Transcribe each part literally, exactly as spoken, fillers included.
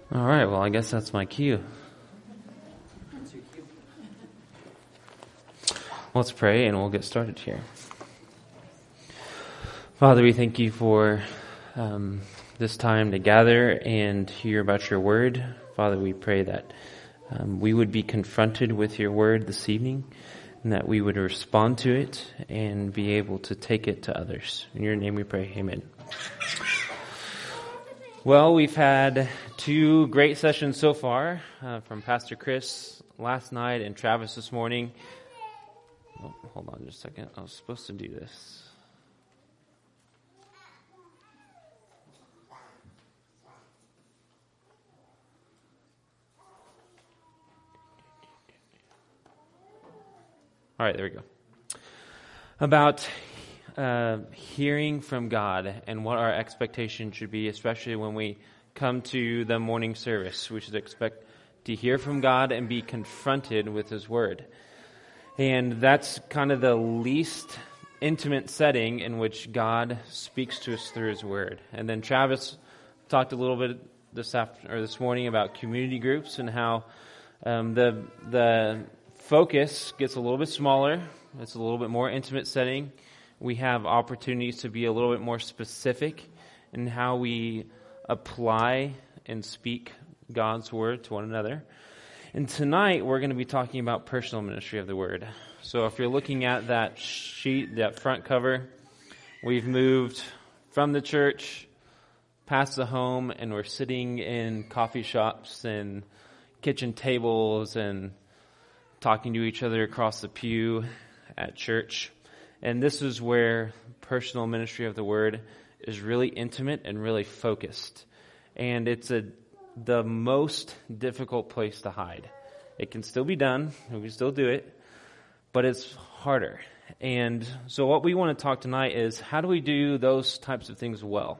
All right, well, I guess that's my cue. Let's pray and we'll get started here. Father, we thank you for um, this time to gather and hear about your word. Father, we pray that um, we would be confronted with your word this evening and that we would respond to it and be able to take it to others. In your name we pray, amen. Well, we've had two great sessions so far uh, from Pastor Chris last night and Travis this morning. Oh, hold on just a second. I was supposed to do this. All right, there we go. About uh, hearing from God and what our expectation should be, especially when we come to the morning service. We should expect to hear from God and be confronted with His Word. And that's kind of the least intimate setting in which God speaks to us through His Word. And then Travis talked a little bit this after or this morning about community groups and how um, the the focus gets a little bit smaller. It's a little bit more intimate setting. We have opportunities to be a little bit more specific in how we apply and speak God's Word to one another. And tonight we're going to be talking about personal ministry of the Word. So if you're looking at that sheet, that front cover, we've moved from the church past the home and we're sitting in coffee shops and kitchen tables and talking to each other across the pew at church. And this is where personal ministry of the Word is really intimate and really focused. And it's a the most difficult place to hide. It can still be done, we can still do it, but it's harder. And so what we want to talk tonight is how do we do those types of things well?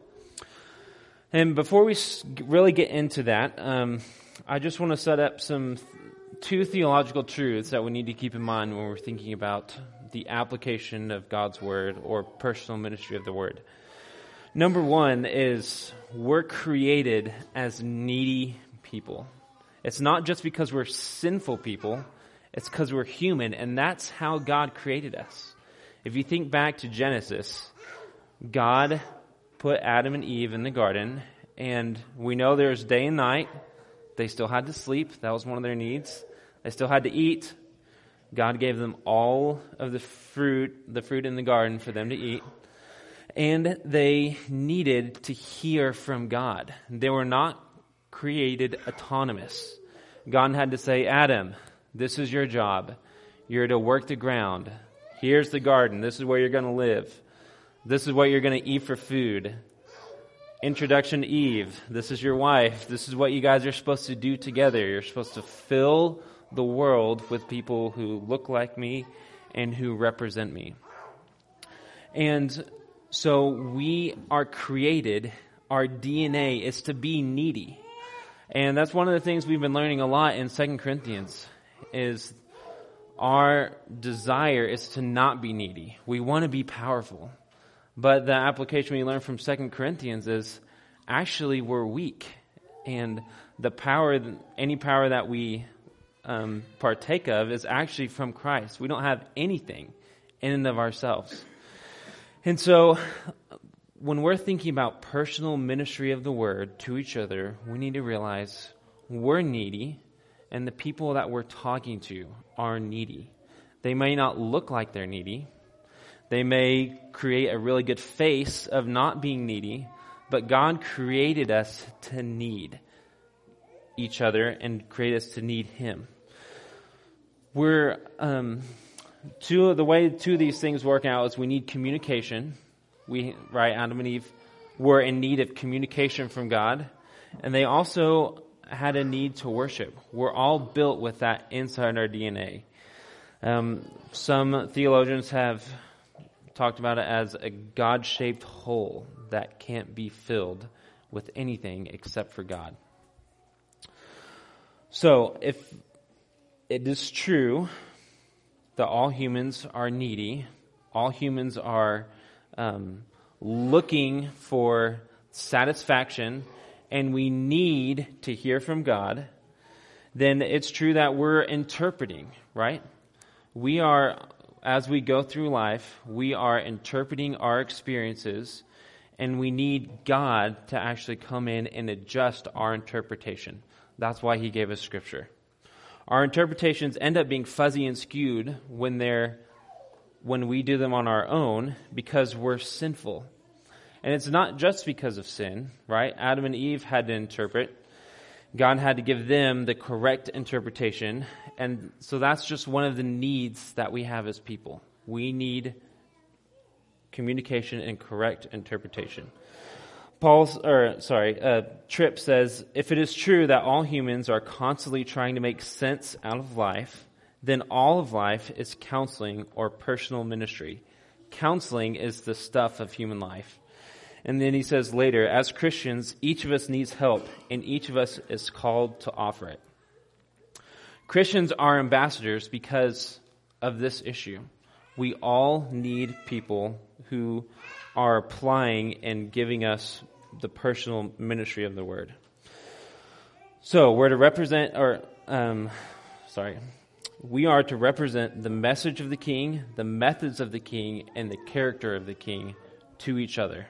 And before we really get into that, um, I just want to set up some two theological truths that we need to keep in mind when we're thinking about the application of God's Word or personal ministry of the Word. Number one is we're created as needy people. It's not just because we're sinful people, it's because we're human, and that's how God created us. If you think back to Genesis, God put Adam and Eve in the garden, and we know there's day and night. They still had to sleep. That was one of their needs. They still had to eat. God gave them all of the fruit, the fruit in the garden for them to eat. And they needed to hear from God. They were not created autonomous. God had to say, Adam, this is your job. You're to work the ground. Here's the garden. This is where you're going to live. This is what you're going to eat for food. Introduction to Eve. This is your wife. This is what you guys are supposed to do together. You're supposed to fill the world with people who look like me and who represent me. And so we are created, our D N A is to be needy. And that's one of the things we've been learning a lot in Second Corinthians is our desire is to not be needy. We want to be powerful. But the application we learn from Second Corinthians is actually we're weak. And the power, any power that we um, partake of is actually from Christ. We don't have anything in and of ourselves. And so when we're thinking about personal ministry of the Word to each other, we need to realize we're needy and the people that we're talking to are needy. They may not look like they're needy. They may create a really good face of not being needy, but God created us to need each other and created us to need Him. We're... Um, Two of the way two of these things work out is we need communication. We, right, Adam and Eve were in need of communication from God. And they also had a need to worship. We're all built with that inside our D N A. Um, some theologians have talked about it as a God-shaped hole that can't be filled with anything except for God. So, if it is true that all humans are needy, all humans are um, looking for satisfaction and we need to hear from God, then it's true that we're interpreting, right? We are, as we go through life, we are interpreting our experiences, and we need God to actually come in and adjust our interpretation. That's why he gave us Scripture. Our interpretations end up being fuzzy and skewed when they're when we do them on our own because we're sinful. And it's not just because of sin, right? Adam and Eve had to interpret. God had to give them the correct interpretation. And so that's just one of the needs that we have as people. We need communication and correct interpretation. Paul's, or sorry, uh, Tripp says, if it is true that all humans are constantly trying to make sense out of life, then all of life is counseling or personal ministry. Counseling is the stuff of human life. And then he says later, as Christians, each of us needs help, and each of us is called to offer it. Christians are ambassadors because of this issue. We all need people who are applying and giving us the personal ministry of the word. So we're to represent, or, um, sorry, we are to represent the message of the King, the methods of the King, and the character of the King to each other.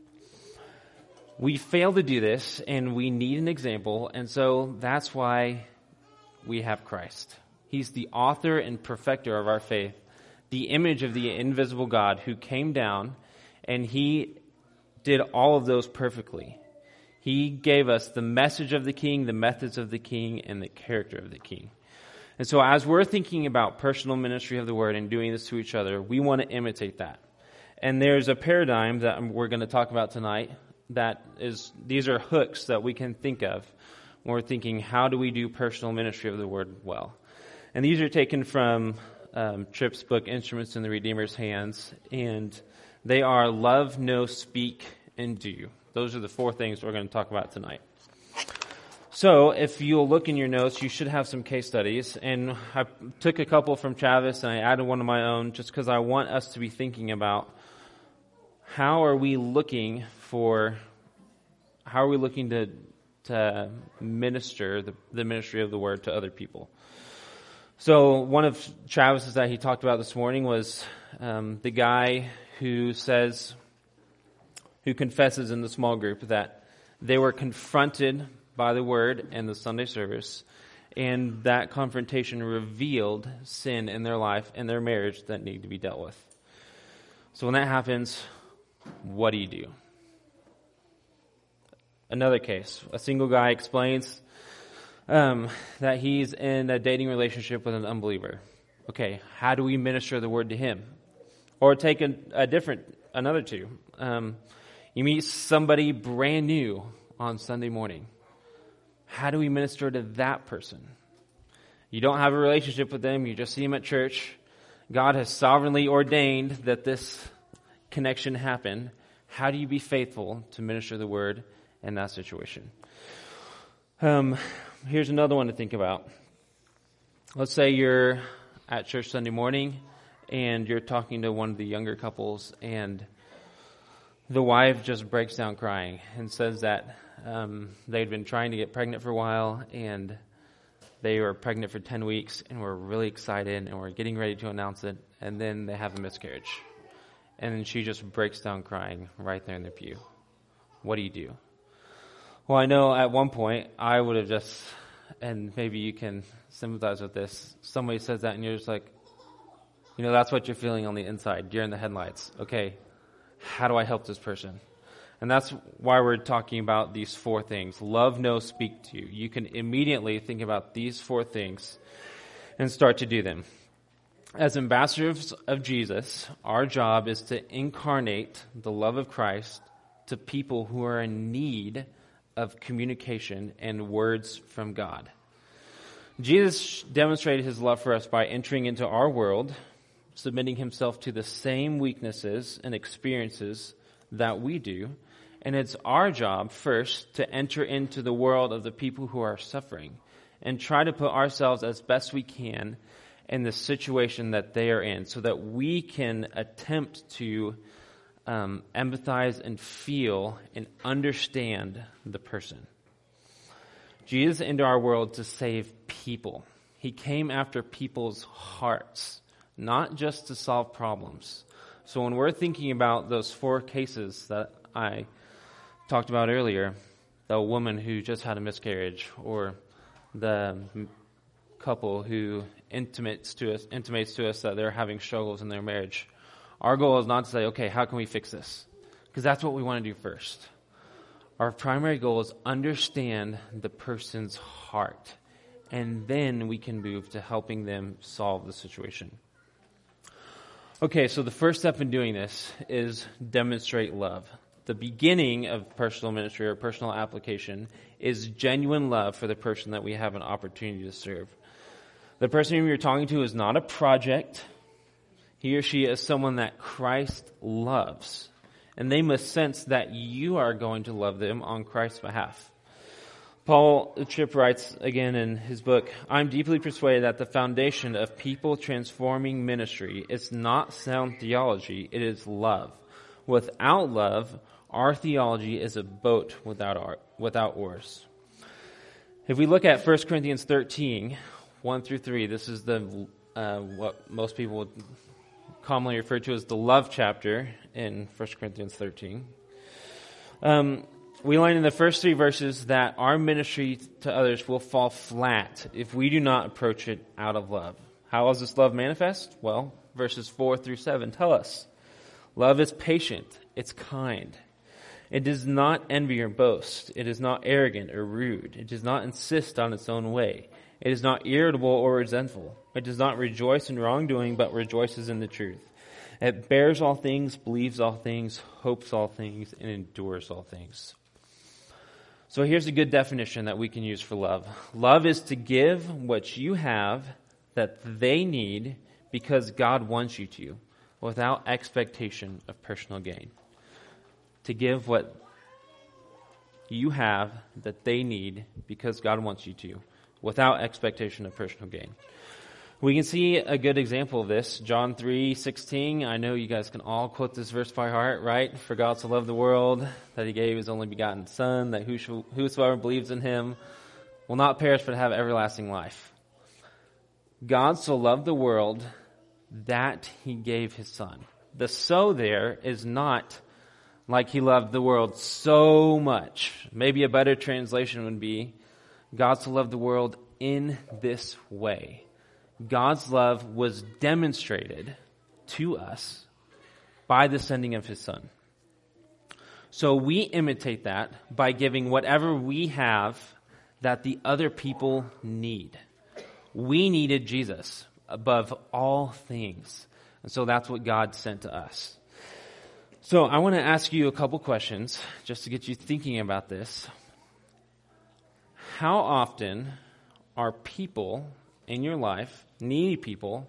We fail to do this, and we need an example, and so that's why we have Christ. He's the author and perfecter of our faith, the image of the invisible God who came down, and he did all of those perfectly. He gave us the message of the King, the methods of the King, and the character of the King. And so as we're thinking about personal ministry of the word and doing this to each other, we want to imitate that. And there's a paradigm that we're going to talk about tonight that is, these are hooks that we can think of when we're thinking, how do we do personal ministry of the word well? And these are taken from um, Tripp's book, Instruments in the Redeemer's Hands, and they are love, know, speak, and do. Those are the four things we're going to talk about tonight. So if you'll look in your notes, you should have some case studies. And I took a couple from Travis and I added one of my own just because I want us to be thinking about how are we looking for, how are we looking to to minister the, the ministry of the word to other people. So one of Travis's that he talked about this morning was um, the guy who says, who confesses in the small group that they were confronted by the word in the Sunday service, and that confrontation revealed sin in their life and their marriage that need to be dealt with. So when that happens, what do you do? Another case, a single guy explains um, that he's in a dating relationship with an unbeliever. Okay, how do we minister the word to him? Or take a, a different, another two. Um, you meet somebody brand new on Sunday morning. How do we minister to that person? You don't have a relationship with them. You just see them at church. God has sovereignly ordained that this connection happen. How do you be faithful to minister the word in that situation? Um, here's another one to think about. Let's say you're at church Sunday morning and you're talking to one of the younger couples, and the wife just breaks down crying and says that um, they'd been trying to get pregnant for a while, and they were pregnant for ten weeks, and were really excited, and were getting ready to announce it, and then they have a miscarriage. And then she just breaks down crying right there in the pew. What do you do? Well, I know at one point I would have just, and maybe you can sympathize with this, somebody says that and you're just like, you know, that's what you're feeling on the inside. You're in the headlights. Okay, how do I help this person? And that's why we're talking about these four things. Love, know, speak to. You can immediately think about these four things and start to do them. As ambassadors of Jesus, our job is to incarnate the love of Christ to people who are in need of communication and words from God. Jesus demonstrated his love for us by entering into our world, submitting himself to the same weaknesses and experiences that we do. And it's our job first to enter into the world of the people who are suffering and try to put ourselves as best we can in the situation that they are in so that we can attempt to um, empathize and feel and understand the person. Jesus entered our world to save people. He came after people's hearts, not just to solve problems. So when we're thinking about those four cases that I talked about earlier, the woman who just had a miscarriage, or the couple who intimates to us intimates to us that they're having struggles in their marriage, our goal is not to say, okay, how can we fix this? Because that's what we want to do first. Our primary goal is understand the person's heart, and then we can move to helping them solve the situation. Okay, so the first step in doing this is demonstrate love. The beginning of personal ministry or personal application is genuine love for the person that we have an opportunity to serve. The person whom you're talking to is not a project. He or she is someone that Christ loves. And they must sense that you are going to love them on Christ's behalf. Paul Tripp writes again in his book, I'm deeply persuaded that the foundation of people transforming ministry is not sound theology, it is love. Without love, our theology is a boat without our, without oars. If we look at First Corinthians thirteen, one through three, this is the uh, what most people would commonly refer to as the love chapter in First Corinthians thirteen. Um, we learn in the first three verses that our ministry to others will fall flat if we do not approach it out of love. How is this love manifest? Well, verses four through seven tell us. Love is patient. It's kind. It does not envy or boast. It is not arrogant or rude. It does not insist on its own way. It is not irritable or resentful. It does not rejoice in wrongdoing, but rejoices in the truth. It bears all things, believes all things, hopes all things, and endures all things. So here's a good definition that we can use for love. Love is to give what you have that they need because God wants you to, without expectation of personal gain. To give what you have that they need because God wants you to, without expectation of personal gain. We can see a good example of this. John three sixteen. I know you guys can all quote this verse by heart, right? For God so loved the world that he gave his only begotten Son, that whosoever believes in him will not perish but have everlasting life. God so loved the world that he gave his Son. The so there is not like he loved the world so much. Maybe a better translation would be, God so loved the world in this way. God's love was demonstrated to us by the sending of his Son. So we imitate that by giving whatever we have that the other people need. We needed Jesus above all things. And so that's what God sent to us. So I want to ask you a couple questions just to get you thinking about this. How often are people in your life, needy people,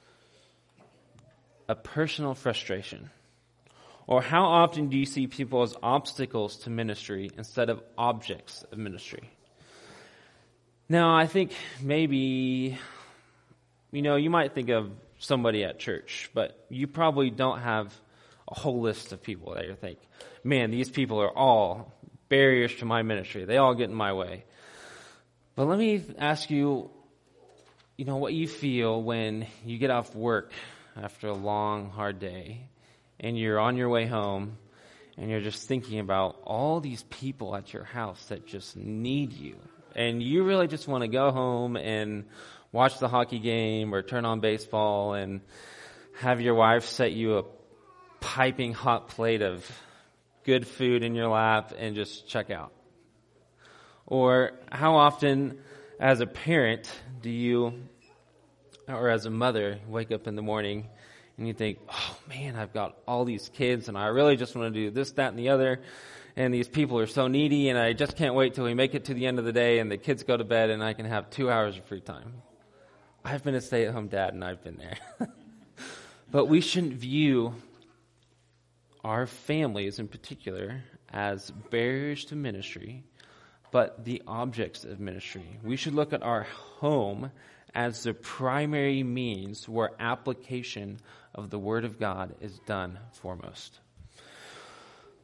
a personal frustration? Or how often do you see people as obstacles to ministry instead of objects of ministry? Now, I think maybe, you know, you might think of somebody at church, but you probably don't have a whole list of people that you think, man, these people are all barriers to my ministry. They all get in my way. But let me ask you, you know, what you feel when you get off work after a long, hard day and you're on your way home and you're just thinking about all these people at your house that just need you. And you really just want to go home and watch the hockey game or turn on baseball and have your wife set you a piping hot plate of good food in your lap and just check out. Or how often as a parent do you, or as a mother, wake up in the morning and you think, oh man, I've got all these kids and I really just want to do this, that, and the other. And these people are so needy and I just can't wait till we make it to the end of the day and the kids go to bed and I can have two hours of free time. I've been a stay-at-home dad and I've been there. But we shouldn't view our families in particular as barriers to ministry, but the objects of ministry. We should look at our home as the primary means where application of the Word of God is done foremost.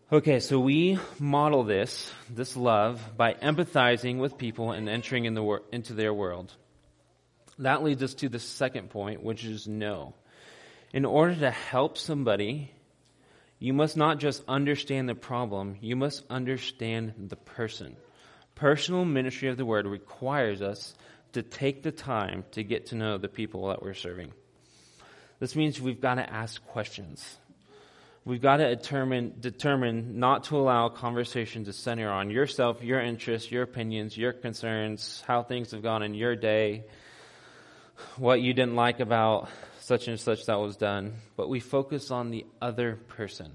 Okay, so we model this, this love, by empathizing with people and entering in the wor- into their world. That leads us to the second point, which is know. In order to help somebody, you must not just understand the problem, you must understand the person. Personal ministry of the word requires us to take the time to get to know the people that we're serving. This means we've got to ask questions. We've got to determine, determine not to allow conversation to center on yourself, your interests, your opinions, your concerns, how things have gone in your day, what you didn't like about such and such that was done, but we focus on the other person.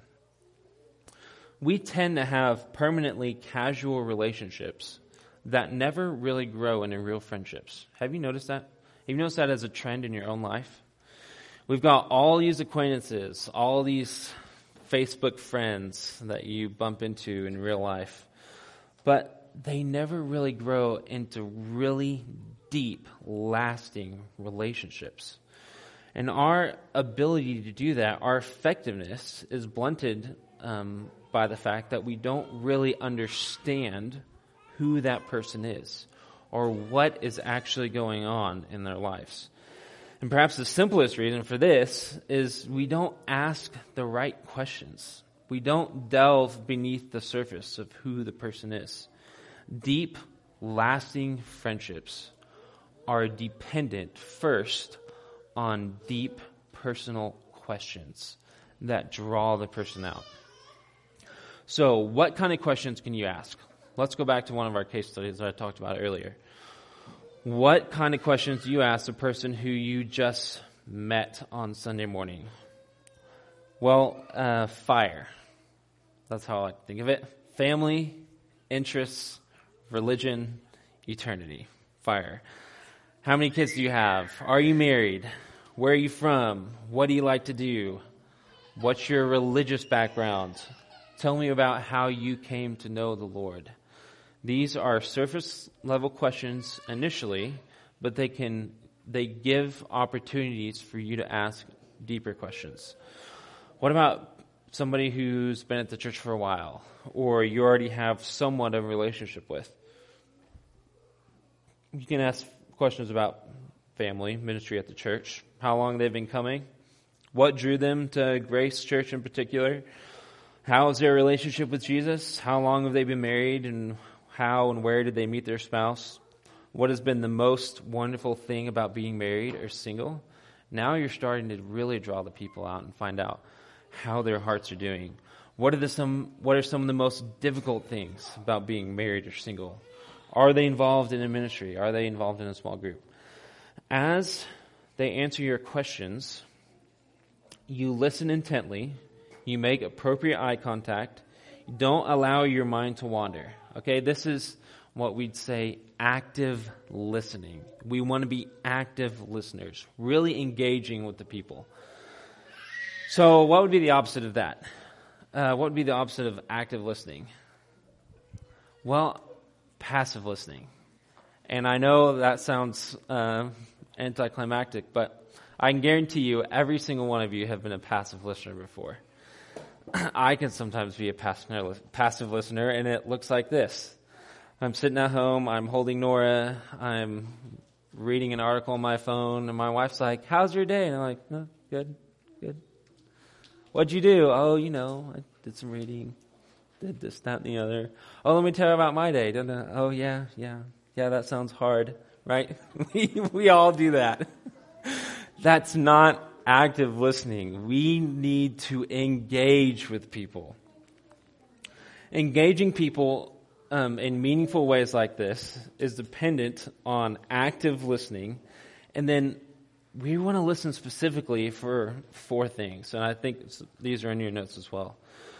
We tend to have permanently casual relationships that never really grow into real friendships. Have you noticed that? Have you noticed that as a trend in your own life? We've got all these acquaintances, all these Facebook friends that you bump into in real life, but they never really grow into really deep, lasting relationships. And our ability to do that, our effectiveness, is blunted um, by the fact that we don't really understand who that person is or what is actually going on in their lives. And perhaps the simplest reason for this is we don't ask the right questions. We don't delve beneath the surface of who the person is. Deep, lasting friendships are dependent first on deep personal questions that draw the person out. So what kind of questions can you ask? Let's go back to one of our case studies that I talked about earlier. What kind of questions do you ask the person who you just met on Sunday morning? Well, uh, fire. That's how I like to think of it. Family, interests, religion, eternity. Fire. How many kids do you have? Are you married? Where are you from? What do you like to do? What's your religious background? Tell me about how you came to know the Lord. These are surface level questions initially, but they can they give opportunities for you to ask deeper questions. What about somebody who's been at the church for a while, or you already have somewhat of a relationship with? You can ask questions about family, ministry at the church, how long they've been coming, what drew them to Grace Church in particular, how is their relationship with Jesus, how long have they been married, and how and where did they meet their spouse? What has been the most wonderful thing about being married or single? Now you're starting to really draw the people out and find out how their hearts are doing. What are the some what are some of the most difficult things about being married or single? Are they involved in a ministry? Are they involved in a small group? As they answer your questions, you listen intently, you make appropriate eye contact, don't allow your mind to wander. Okay, this is what we'd say active listening. We want to be active listeners, really engaging with the people. So what would be the opposite of that? Uh, what would be the opposite of active listening? Well, passive listening. And I know that sounds uh, anticlimactic, but I can guarantee you every single one of you have been a passive listener before. I can sometimes be a passive listener, and it looks like this. I'm sitting at home, I'm holding Nora, I'm reading an article on my phone, and my wife's like, how's your day? And I'm like, no, good, good. What'd you do? Oh, you know, I did some reading, did this, that, and the other. Oh, let me tell you about my day. Oh, yeah, yeah, yeah, that sounds hard, right? we, we all do that. That's not active listening. We need to engage with people. Engaging people um, in meaningful ways like this is dependent on active listening. And then we want to listen specifically for four things. And I think these are in your notes as well.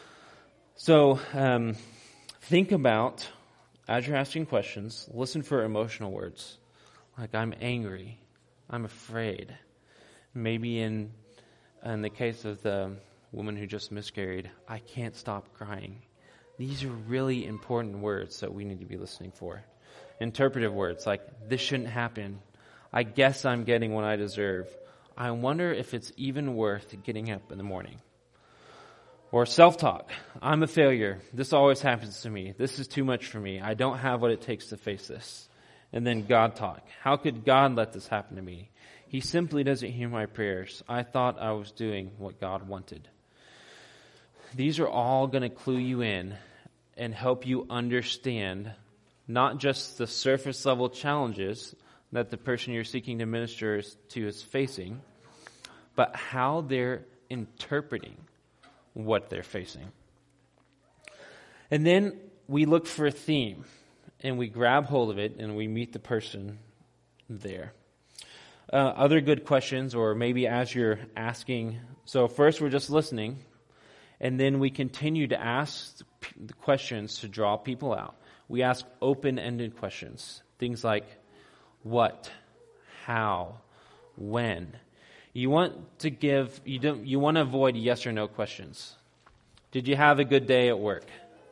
So um, think about, as you're asking questions, listen for emotional words. Like, I'm angry. I'm afraid. Maybe in in the case of the woman who just miscarried, I can't stop crying. These are really important words that we need to be listening for. Interpretive words like, this shouldn't happen. I guess I'm getting what I deserve. I wonder if it's even worth getting up in the morning. Or self-talk. I'm a failure. This always happens to me. This is too much for me. I don't have what it takes to face this. And then God talk. How could God let this happen to me? He simply doesn't hear my prayers. I thought I was doing what God wanted. These are all going to clue you in and help you understand not just the surface level challenges that the person you're seeking to minister to is facing, but how they're interpreting what they're facing. And then we look for a theme, and we grab hold of it, and we meet the person there. Uh, other good questions, or maybe as you're asking, so first we're just listening, and then we continue to ask the questions to draw people out. We ask open-ended questions, things like what, how, when. You want to give, you don't, you want to avoid yes or no questions. Did you have a good day at work?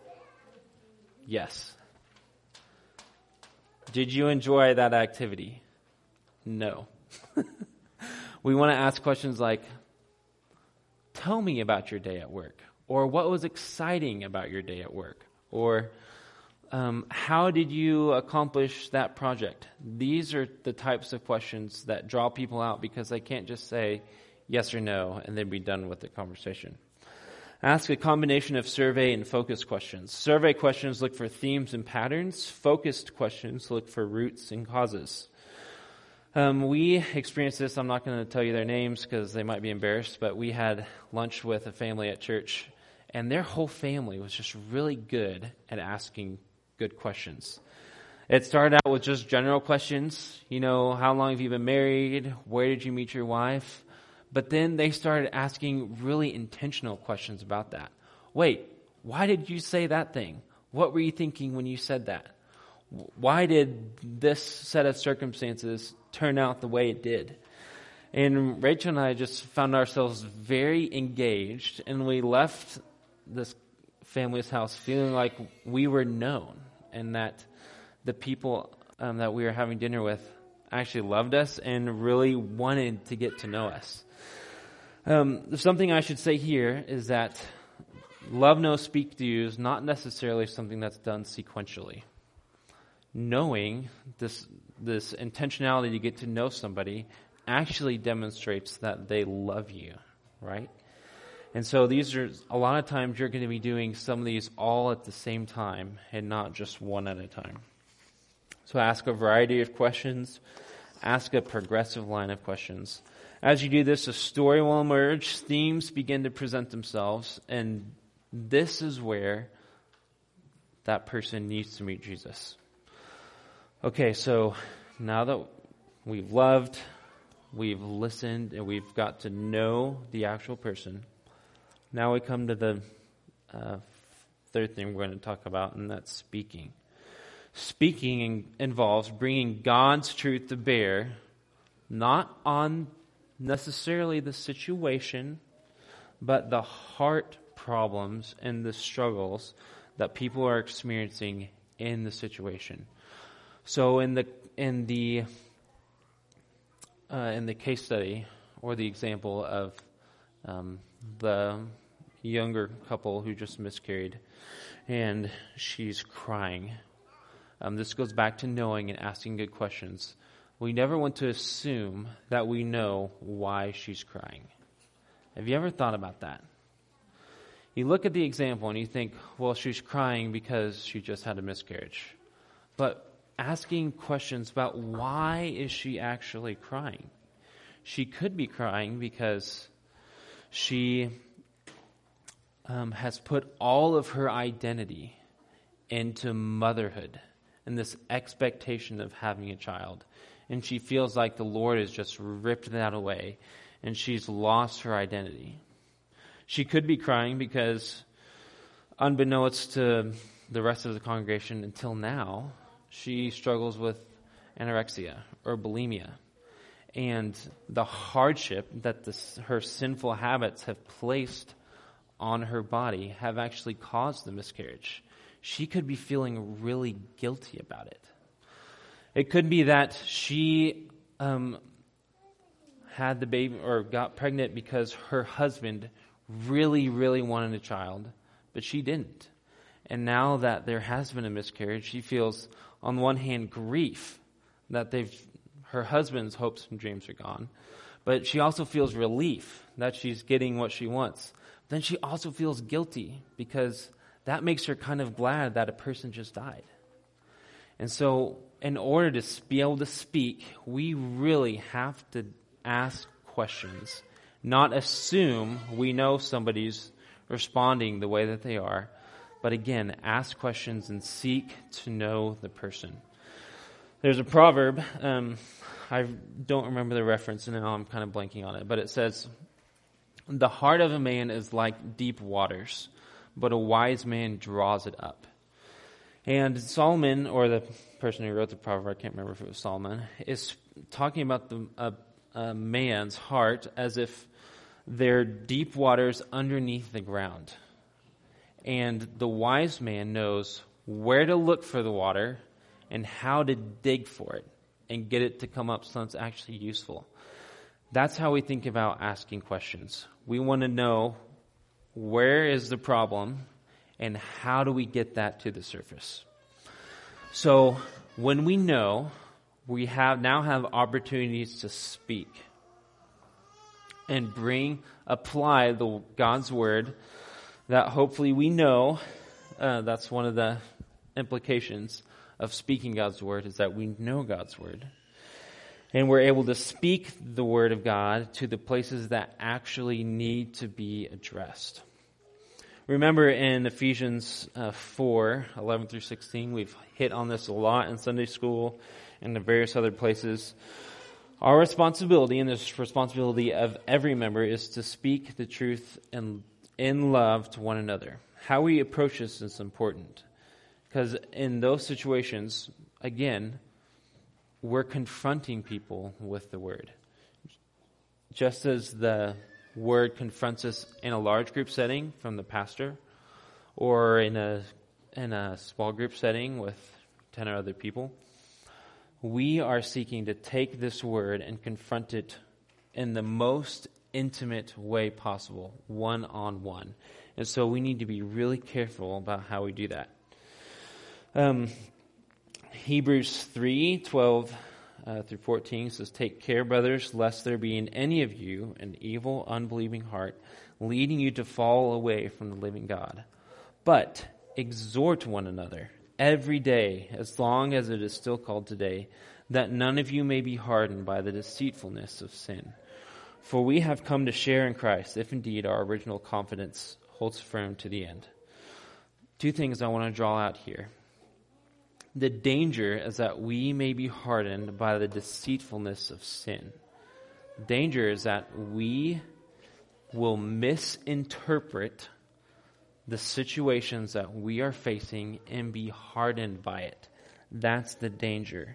Yes. Did you enjoy that activity? No. We want to ask questions like, tell me about your day at work. Or what was exciting about your day at work? Or um, how did you accomplish that project? These are the types of questions that draw people out because they can't just say yes or no and then be done with the conversation. Ask a combination of survey and focus questions. Survey questions look for themes and patterns. Focused questions look for roots and causes. Um, we experienced this. I'm not going to tell you their names because they might be embarrassed, but we had lunch with a family at church, and their whole family was just really good at asking good questions. It started out with just general questions. You know, how long have you been married? Where did you meet your wife? But then they started asking really intentional questions about that. Wait, why did you say that thing? What were you thinking when you said that? Why did this set of circumstances turn out the way it did? And Rachel and I just found ourselves very engaged, and we left this family's house feeling like we were known and that the people um, that we were having dinner with actually loved us and really wanted to get to know us. Um, something I should say here is that love, know, speak, do is not necessarily something that's done sequentially. Knowing this this intentionality to get to know somebody actually demonstrates that they love you, right? And so these are, a lot of times you're going to be doing some of these all at the same time and not just one at a time. So ask a variety of questions. Ask a progressive line of questions. As you do this, a story will emerge. Themes begin to present themselves. And this is where that person needs to meet Jesus. Okay, so now that we've loved, we've listened, and we've got to know the actual person, now we come to the uh, third thing we're going to talk about, and that's speaking. Speaking involves bringing God's truth to bear, not on necessarily the situation, but the heart problems and the struggles that people are experiencing in the situation. So in the in the uh, in the case study or the example of um, the younger couple who just miscarried, and she's crying. Um, this goes back to knowing and asking good questions. We never want to assume that we know why she's crying. Have you ever thought about that? You look at the example and you think, well, she's crying because she just had a miscarriage. But asking questions about why is she actually crying? She could be crying because she um, has put all of her identity into motherhood and this expectation of having a child. And she feels like the Lord has just ripped that away and she's lost her identity. She could be crying because, unbeknownst to the rest of the congregation until now, she struggles with anorexia or bulimia. And the hardship that this, her sinful habits have placed on her body have actually caused the miscarriage. She could be feeling really guilty about it. It could be that she um, had the baby or got pregnant because her husband really, really wanted a child, but she didn't. And now that there has been a miscarriage, she feels, on one hand, grief that they've her husband's hopes and dreams are gone. But she also feels relief that she's getting what she wants. Then she also feels guilty because that makes her kind of glad that a person just died. And so in order to be able to speak, we really have to ask questions, not assume we know somebody's responding the way that they are, but again, ask questions and seek to know the person. There's a proverb, um, I don't remember the reference, and now I'm kind of blanking on it, but it says, "The heart of a man is like deep waters, but a wise man draws it up." And Solomon, or the person who wrote the proverb, I can't remember if it was Solomon, is talking about the a, a man's heart as if they're deep waters underneath the ground. And the wise man knows where to look for the water and how to dig for it and get it to come up so it's actually useful. That's how we think about asking questions. We want to know where is the problem and how do we get that to the surface. So when we know, we have now have opportunities to speak and bring, apply the God's word that hopefully we know. Uh, that's one of the implications of speaking God's word, is that we know God's word. And we're able to speak the word of God to the places that actually need to be addressed. Remember in Ephesians uh, four, eleven through sixteen, we've hit on this a lot in Sunday school and in various other places. Our responsibility, and this responsibility of every member, is to speak the truth in, in love to one another. How we approach this is important. Because in those situations, again, we're confronting people with the word. Just as the word confronts us in a large group setting from the pastor, or in a in a small group setting with ten or other people, we are seeking to take this word and confront it in the most intimate way possible, one-on-one. And so we need to be really careful about how we do that. Um, Hebrews three, twelve uh, through fourteen says, "Take care, brothers, lest there be in any of you an evil, unbelieving heart, leading you to fall away from the living God. But exhort one another every day, as long as it is still called today, that none of you may be hardened by the deceitfulness of sin. For we have come to share in Christ, if indeed our original confidence holds firm to the end." Two things I want to draw out here. The danger is that we may be hardened by the deceitfulness of sin. Danger is that we will misinterpret the situations that we are facing and be hardened by it. That's the danger.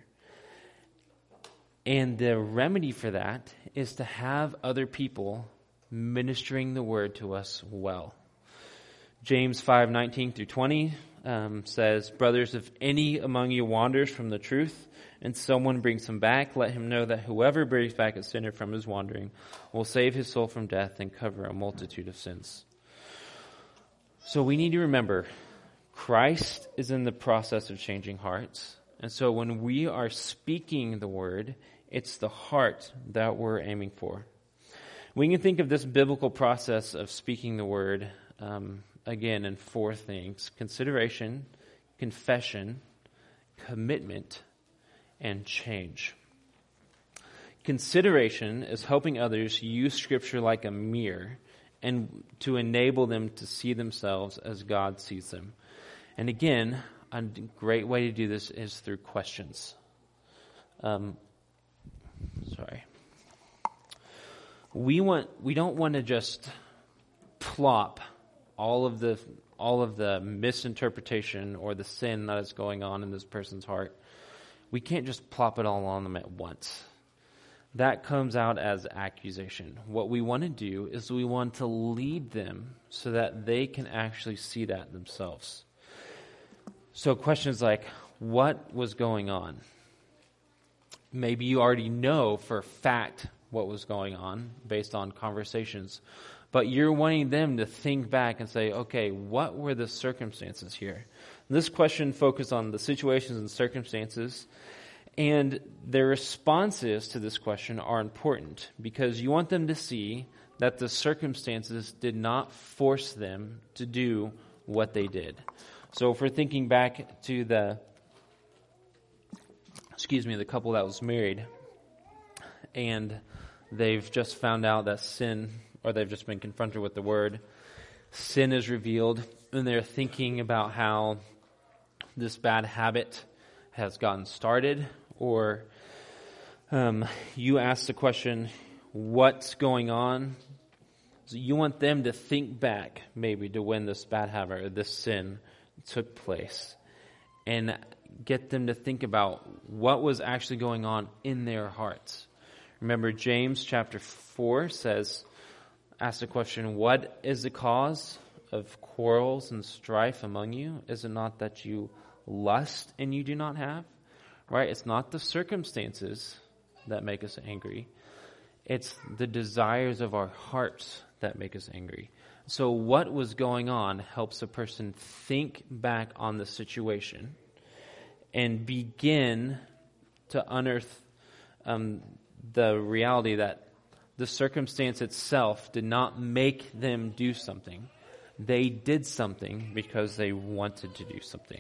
And the remedy for that is to have other people ministering the word to us well. James five, nineteen through twenty um, says, "Brothers, if any among you wanders from the truth, and someone brings him back, let him know that whoever brings back a sinner from his wandering will save his soul from death and cover a multitude of sins." So we need to remember, Christ is in the process of changing hearts. And so when we are speaking the word, it's the heart that we're aiming for. We can think of this biblical process of speaking the word um, again in four things: consideration, confession, commitment, and change. Consideration is helping others use Scripture like a mirror and to enable them to see themselves as God sees them. And again, a great way to do this is through questions. Um, sorry. We want we don't want to just plop all of the all of the misinterpretation or the sin that is going on in this person's heart. We can't just plop it all on them at once. That comes out as accusation. What we want to do is we want to lead them so that they can actually see that themselves. So questions like, what was going on? Maybe you already know for a fact what was going on based on conversations. but you're wanting them to think back and say, okay, what were the circumstances here? This question focused on the situations and circumstances, and their responses to this question are important because you want them to see that the circumstances did not force them to do what they did. So if we're thinking back to the, excuse me, the couple that was married, and they've just found out that sin, or they've just been confronted with the word, sin is revealed, and they're thinking about how this bad habit has gotten started, or um, you ask the question, what's going on? So you want them to think back maybe to when this bad habit or this sin took place and get them to think about what was actually going on in their hearts. Remember, James chapter four says, ask the question, what is the cause of quarrels and strife among you? Is it not that you lust and you do not have? Right? It's not the circumstances that make us angry. It's the desires of our hearts that make us angry. So what was going on helps a person think back on the situation and begin to unearth um, the reality that the circumstance itself did not make them do something. They did something because they wanted to do something.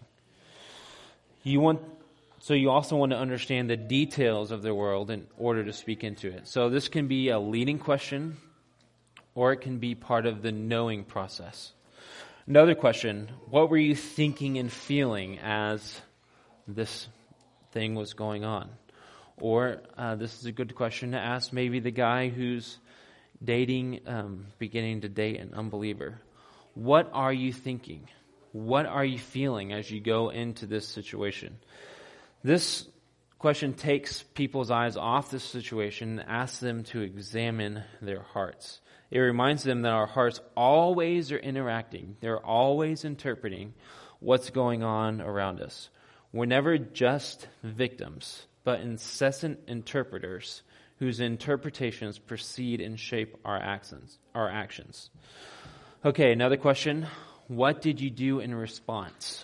You want, so you also want to understand the details of the world in order to speak into it. So this can be a leading question, or it can be part of the knowing process. Another question, what were you thinking and feeling as this thing was going on? Or uh, this is a good question to ask maybe the guy who's dating, um, beginning to date an unbeliever. What are you thinking? What are you feeling as you go into this situation? This question takes people's eyes off the situation and asks them to examine their hearts. It reminds them that our hearts always are interacting. They're always interpreting what's going on around us. We're never just victims, but incessant interpreters whose interpretations precede and shape our actions. Our actions. Okay, another question. What did you do in response?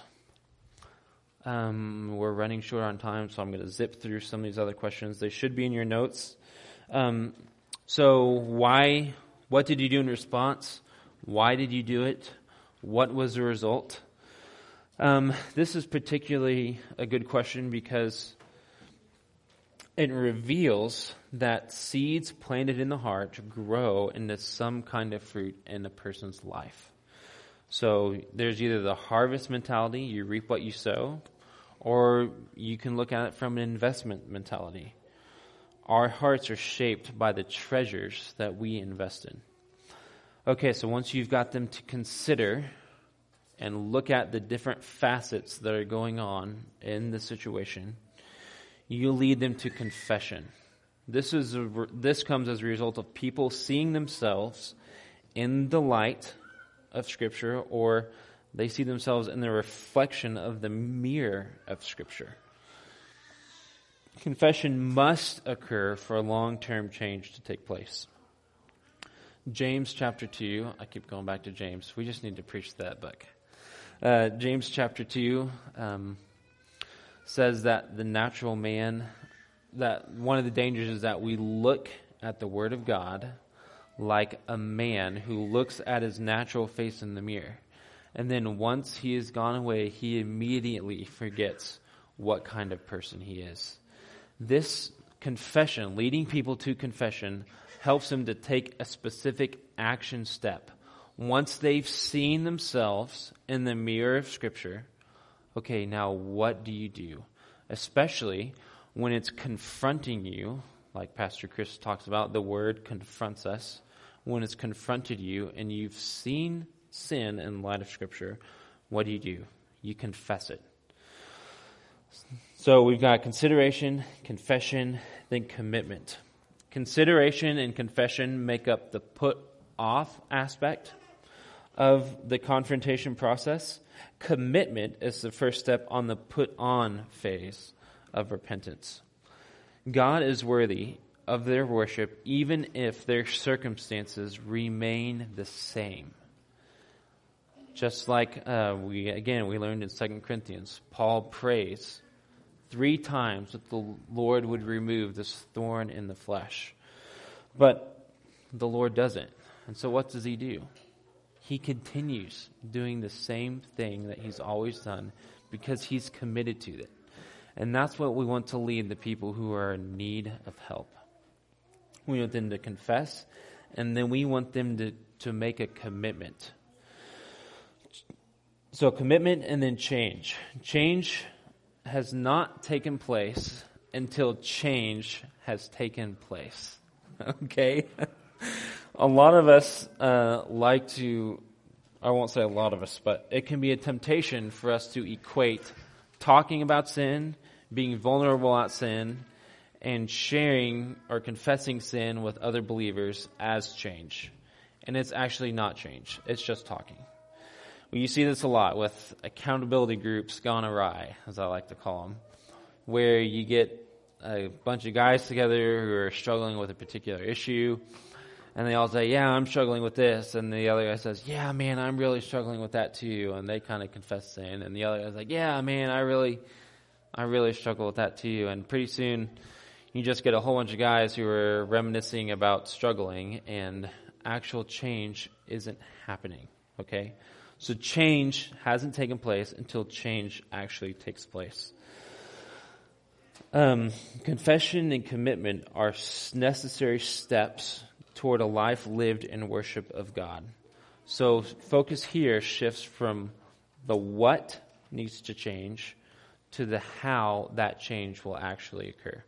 Um, we're running short on time, so I'm going to zip through some of these other questions. They should be in your notes. Um, so why, what did you do in response? Why did you do it? What was the result? Um, this is particularly a good question because it reveals that seeds planted in the heart grow into some kind of fruit in a person's life. So there's either the harvest mentality, you reap what you sow, or you can look at it from an investment mentality. Our hearts are shaped by the treasures that we invest in. Okay, so once you've got them to consider and look at the different facets that are going on in the situation, you lead them to confession. This is a, this comes as a result of people seeing themselves in the light of Scripture, or they see themselves in the reflection of the mirror of Scripture. Confession must occur for a long-term change to take place. James chapter two, I keep going back to James. We just need to preach that book. Uh, James chapter two um, says that the natural man, that one of the dangers is that we look at the Word of God like a man who looks at his natural face in the mirror. And then once he has gone away, he immediately forgets what kind of person he is. This confession, leading people to confession, helps them to take a specific action step. Once they've seen themselves in the mirror of Scripture, okay, now what do you do? Especially when it's confronting you, like Pastor Chris talks about, the Word confronts us. When it's confronted you and you've seen sin in light of Scripture, what do you do? You confess it. So we've got consideration, confession, then commitment. Consideration and confession make up the put off aspect of the confrontation process. Commitment is the first step on the put on phase of repentance. God is worthy of their worship, even if their circumstances remain the same. Just like uh, we, again, we learned in Second Corinthians, Paul prays three times that the Lord would remove this thorn in the flesh. But the Lord doesn't. And so what does he do? He continues doing the same thing that he's always done because he's committed to it. And that's what we want to lead the people who are in need of help. We want them to confess, and then we want them to, to make a commitment. So commitment and then change. Change has not taken place until change has taken place. Okay? A lot of us uh, like to, I won't say a lot of us, but it can be a temptation for us to equate talking about sin, being vulnerable at sin, and sharing or confessing sin with other believers as change. And it's actually not change. It's just talking. Well, you see this a lot with accountability groups gone awry, as I like to call them, where you get a bunch of guys together who are struggling with a particular issue, and they all say, yeah, I'm struggling with this, and the other guy says, yeah, man, I'm really struggling with that too, and they kind of confess sin, and the other guy's like, yeah, man, I really, I really struggle with that too, and pretty soon you just get a whole bunch of guys who are reminiscing about struggling, and actual change isn't happening, okay? So change hasn't taken place until change actually takes place. Um, confession and commitment are necessary steps toward a life lived in worship of God. So focus here shifts from the what needs to change to the how that change will actually occur.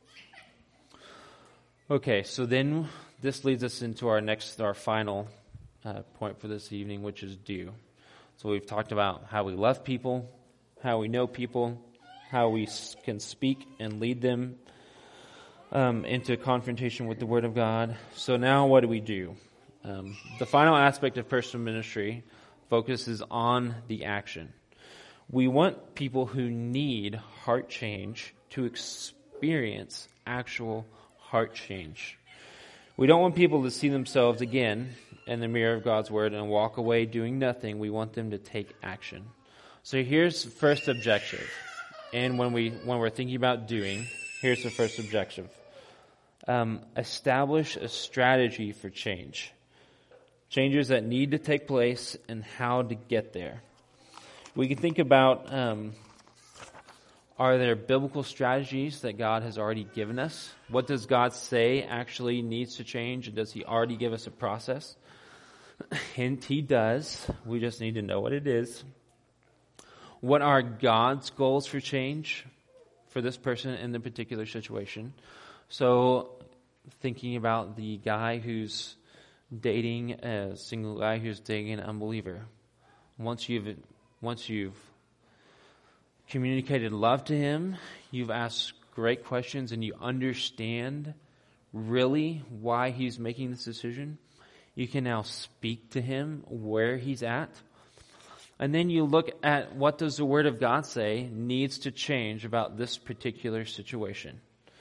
Okay, so then this leads us into our next, our final uh, point for this evening, which is do. So we've talked about how we love people, how we know people, how we can speak and lead them um, into confrontation with the Word of God. So now what do we do? Um, the final aspect of personal ministry focuses on the action. We want people who need heart change to experience actual heart change. We don't want people to see themselves again in the mirror of God's Word and walk away doing nothing. We want them to take action. So here's the first objective. And when, we, when we're thinking about doing, here's the first objective. Um, establish a strategy for change. Changes that need to take place and how to get there. We can think about, um, are there biblical strategies that God has already given us? What does God say actually needs to change? And does He already give us a process? Hint, He does. We just need to know what it is. What are God's goals for change for this person in the particular situation? So thinking about the guy who's dating a single guy who's dating an unbeliever. Once you've once you've communicated love to him, you've asked great questions, and you understand really why he's making this decision, you can now speak to him where he's at. And then you look at what does the Word of God say needs to change about this particular situation.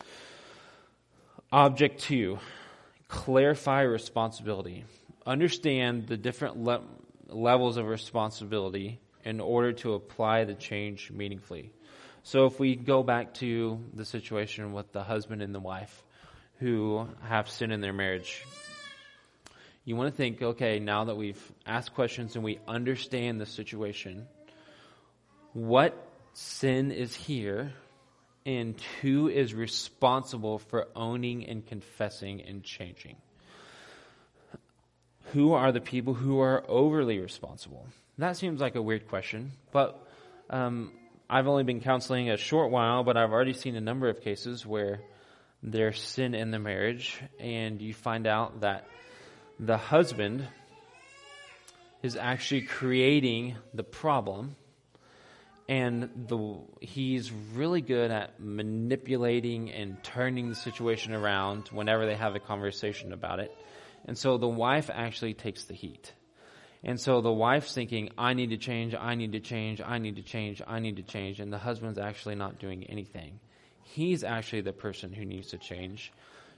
Object two, clarify responsibility. Understand the different le- levels of responsibility in order to apply the change meaningfully. So if we go back to the situation with the husband and the wife who have sin in their marriage, you want to think, okay, now that we've asked questions and we understand the situation, what sin is here and who is responsible for owning and confessing and changing? Who are the people who are overly responsible? That seems like a weird question, but um, I've only been counseling a short while, but I've already seen a number of cases where there's sin in the marriage, and you find out that the husband is actually creating the problem, and the he's really good at manipulating and turning the situation around whenever they have a conversation about it. And so the wife actually takes the heat. And so the wife's thinking, I need to change, I need to change, I need to change, I need to change. And the husband's actually not doing anything. He's actually the person who needs to change.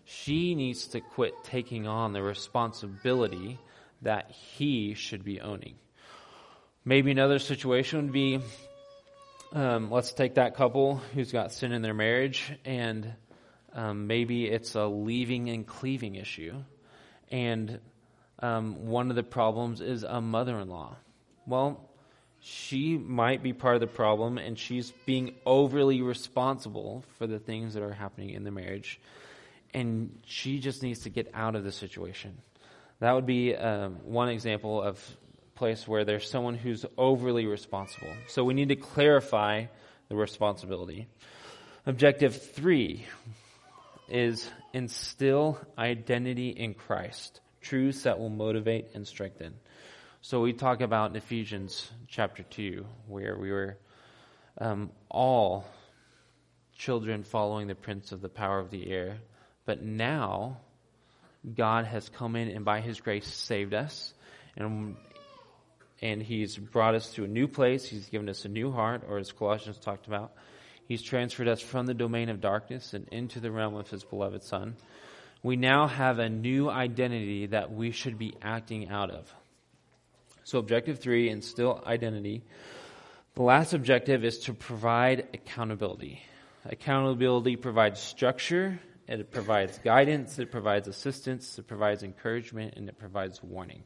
she needs to quit taking on the responsibility that he should be owning. Maybe another situation would be, um, let's take that couple who's got sin in their marriage, and um, maybe it's a leaving and cleaving issue. And um, one of the problems is a mother-in-law. Well, she might be part of the problem, and she's being overly responsible for the things that are happening in the marriage. And she just needs to get out of the situation. That would be um, one example of a place where there's someone who's overly responsible. So we need to clarify the responsibility. Objective three is instill identity in Christ, truths that will motivate and strengthen. So we talk about in Ephesians chapter two, where we were um, all children following the prince of the power of the air. But now, God has come in and by His grace saved us. And, and He's brought us to a new place. He's given us a new heart, or as Colossians talked about, He's transferred us from the domain of darkness and into the realm of His beloved Son. We now have a new identity that we should be acting out of. So objective three, instill identity. The last objective is to provide accountability. Accountability provides structure, it provides guidance, it provides assistance, it provides encouragement, and it provides warning.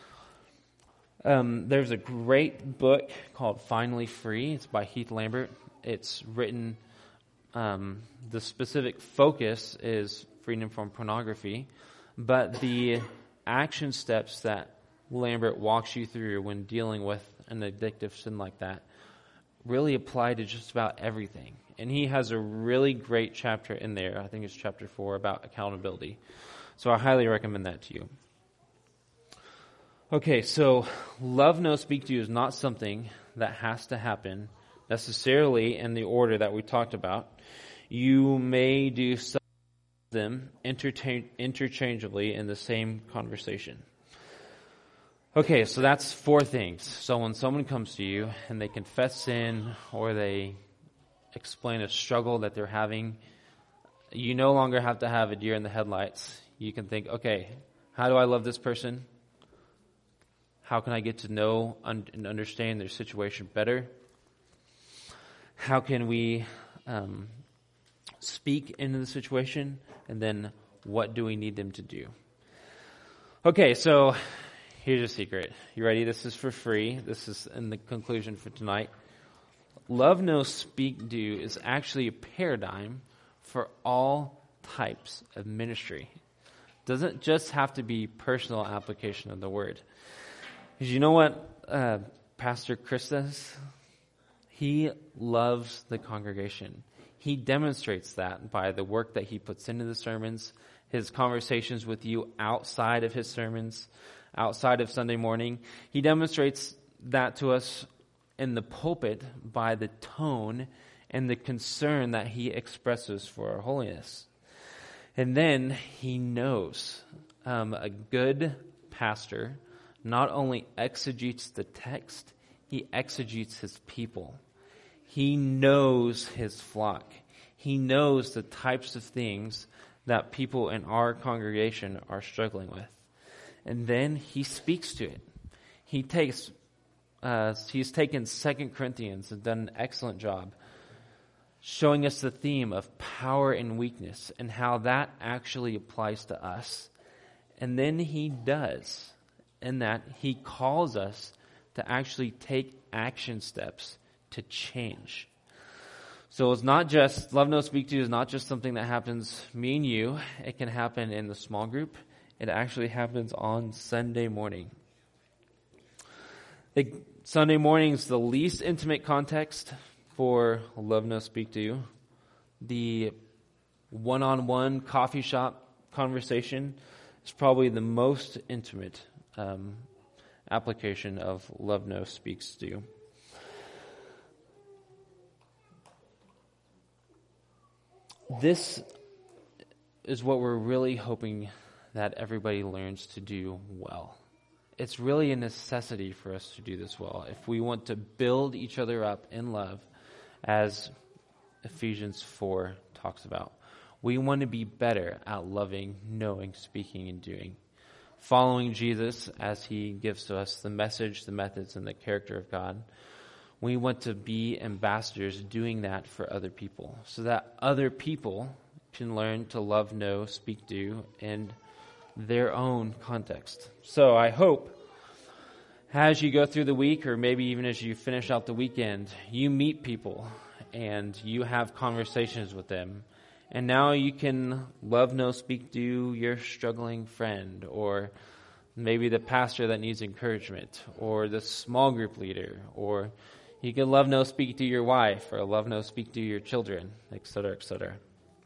Um, there's a great book called Finally Free. It's by Heath Lambert. It's written, um, the specific focus is freedom from pornography, but the action steps that Lambert walks you through when dealing with an addictive sin like that really apply to just about everything. And he has a really great chapter in there, I think it's chapter four, about accountability. So I highly recommend that to you. Okay, so love, no, speak to you is not something that has to happen necessarily in the order that we talked about. You may do some of them interchange- interchangeably in the same conversation. Okay, so that's four things. So when someone comes to you and they confess sin or they explain a struggle that they're having, you no longer have to have a deer in the headlights. You can think, okay, how do I love this person? How can I get to know and understand their situation better? How can we um, speak into the situation? And then what do we need them to do? Okay, so here's a secret. You ready? This is for free. This is in the conclusion for tonight. Love, no, speak, do is actually a paradigm for all types of ministry. It doesn't just have to be personal application of the word. Because you know what uh, Pastor Chris does? He loves the congregation. He demonstrates that by the work that he puts into the sermons, his conversations with you outside of his sermons, outside of Sunday morning. He demonstrates that to us in the pulpit by the tone and the concern that he expresses for our holiness. And then he knows um, a good pastor not only exegetes the text, he exegetes his people. He knows his flock. He knows the types of things that people in our congregation are struggling with. And then he speaks to it. He takes, uh, he's taken Second Corinthians and done an excellent job showing us the theme of power and weakness and how that actually applies to us. And then he does, in that he calls us to actually take action steps to change. So it's not just, love, no, speak to you is not just something that happens me and you. It can happen in the small group. It actually happens on Sunday morning. The Sunday morning is the least intimate context for love, no, speak to you. The one-on-one coffee shop conversation is probably the most intimate um, application of love, no, speaks to you. This is what we're really hoping that everybody learns to do well. It's really a necessity for us to do this well if we want to build each other up in love, as Ephesians four talks about. We want to be better at loving, knowing, speaking, and doing. Following Jesus as he gives to us the message, the methods, and the character of God. We want to be ambassadors doing that for other people so that other people can learn to love, know, speak, do in their own context. So I hope as you go through the week, or maybe even as you finish out the weekend, you meet people and you have conversations with them. And now you can love, know, speak, do your struggling friend, or maybe the pastor that needs encouragement, or the small group leader, or you can love, know, speak to your wife, or love, know, speak to your children, et cetera, et cetera.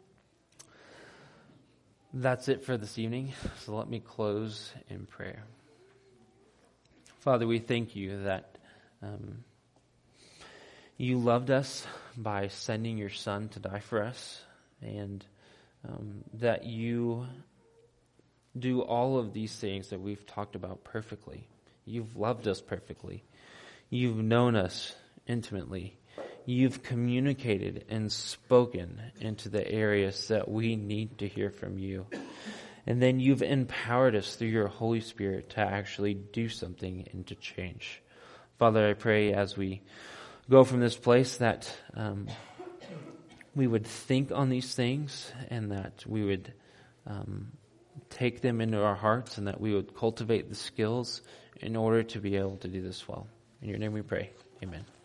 That's it for this evening, so let me close in prayer. Father, we thank you that um, you loved us by sending your Son to die for us, and um, that you do all of these things that we've talked about perfectly. You've loved us perfectly. You've known us intimately. You've communicated and spoken into the areas that we need to hear from you. And then you've empowered us through your Holy Spirit to actually do something and to change. Father, I pray as we go from this place that um, we would think on these things, and that we would um, take them into our hearts, and that we would cultivate the skills in order to be able to do this well. In your name we pray. Amen.